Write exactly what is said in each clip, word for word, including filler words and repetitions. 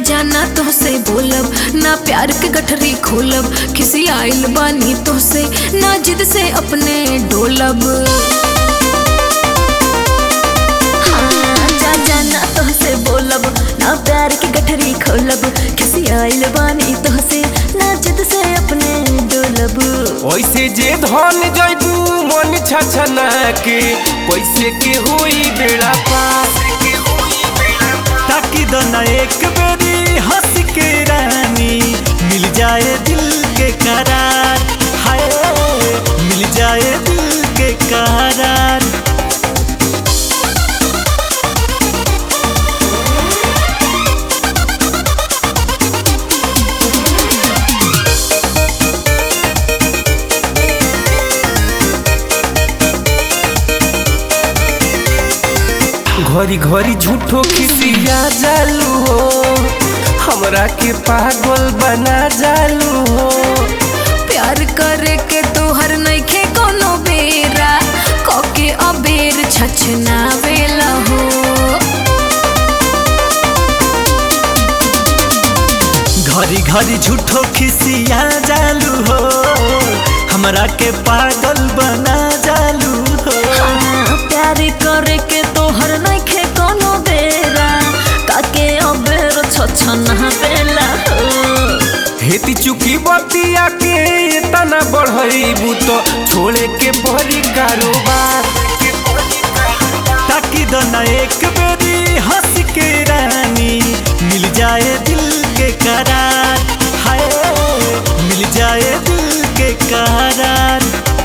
जाना तोहसे बोलब ना प्यार के गठरी खोलब, किसी आइल बानी तोहसे ना जिद से अपने डोलब। हाँ, जा जाना तोहसे बोलब ना प्यार के गठरी खोलब, किसी आइल बानी तोहसे ना जिद से अपने डोलब। वैसे जे धन जइबू मन छछना के कैसे के होई बेड़ा पास, ताकि दो ना एक बेरी हंस के रानी मिल जाए दिल के करार, हाय मिल जाए दिल के करार। घरी घरी झूठो खिसिया जालू हो, हमरा के पागल बना जालू हो। प्यार करे के तोहर नइखे कोनो बेरा, कके अबेर छछना बेला हो। घरी घरी झूठो खिसिया जालू हो, हमरा के पागल बना जालू हो। हाँ, प्यार करे के तोहर नइखे कोनो बेरा, कके अबेर छछना बेला हो। हेती चुकी बतिया के तना बढ़ईबू तो छोड़े के परी कारोबार, ताकि दो ना एक बेरी हंस के रानी मिल जाए दिल के करार, हाय मिल जाए दिल के करार।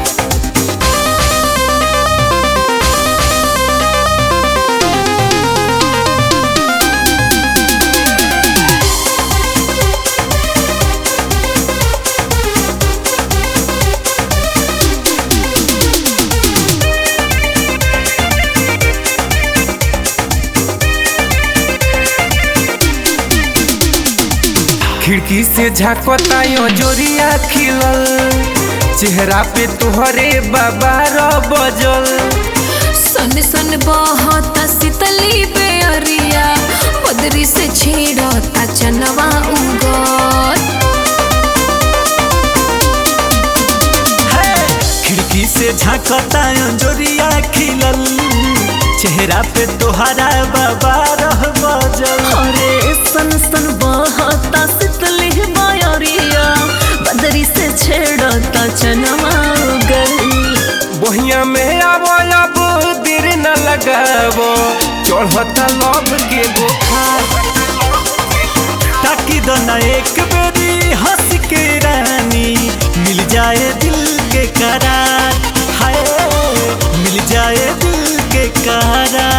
खिड़की से झाँकता यो जोरिया खिलल, चेहरा पे तोहरे बाबा रो बजल। सन सन बहता शीतली बेअरिया, बदरी से छेड़ता चनवा उगल। खिड़की से झाँकता अंजोरिया खिलल, चेहरा पे तोहरा बाबा रह बजल। अरे सन सन बहता शीतली बेअरिया, बदरी से छेड़ता चनवा उगल। बहिया में आवो अब देर न लगावो, चढ़ता लव के बुखार। ताकि दो ना एक बेरी हंस के रानी मिल जाए दिल के करार, हाय मिल जाए दिल के करार।